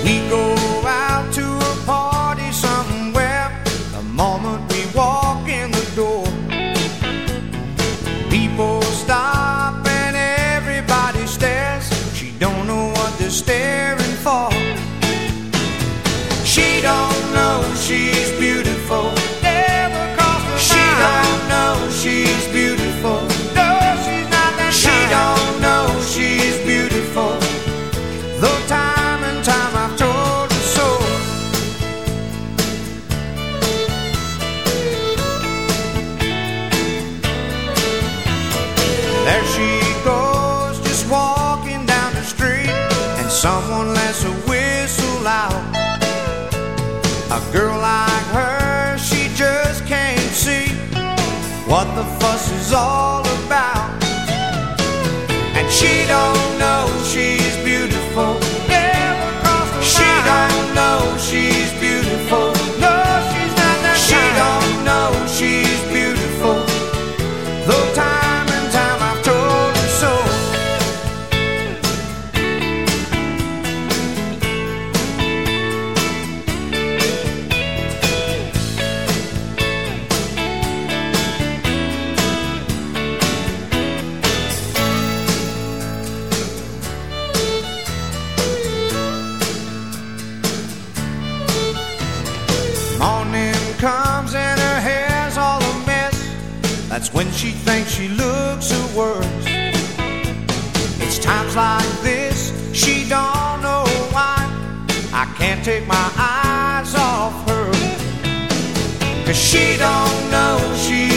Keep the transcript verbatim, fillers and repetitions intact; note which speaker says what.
Speaker 1: We go out to a party somewhere. The moment we walk in the door, people stop and everybody stares. She don't know what they're staring for. She don't know she's beautiful. Never crossed her mind. She don't know she's beautiful. No, she's not that kind. She don't know she's beautiful. Though time and time I've told her so. There she goes, just walking down the street, and someone lets a whistle out. A girl like her, she just can't see what the fuss is all about. And she don't know she's beautiful. Never crossed her mind. She don't know she's beautiful. No, she's not that kind. She don't know she's beautiful. Though time and time I've told her so. Morning comes and her hair's all a mess. That's when she thinks she looks her worst. It's times like this, she don't know why I can't take my eyes off her. 'Cause she don't know she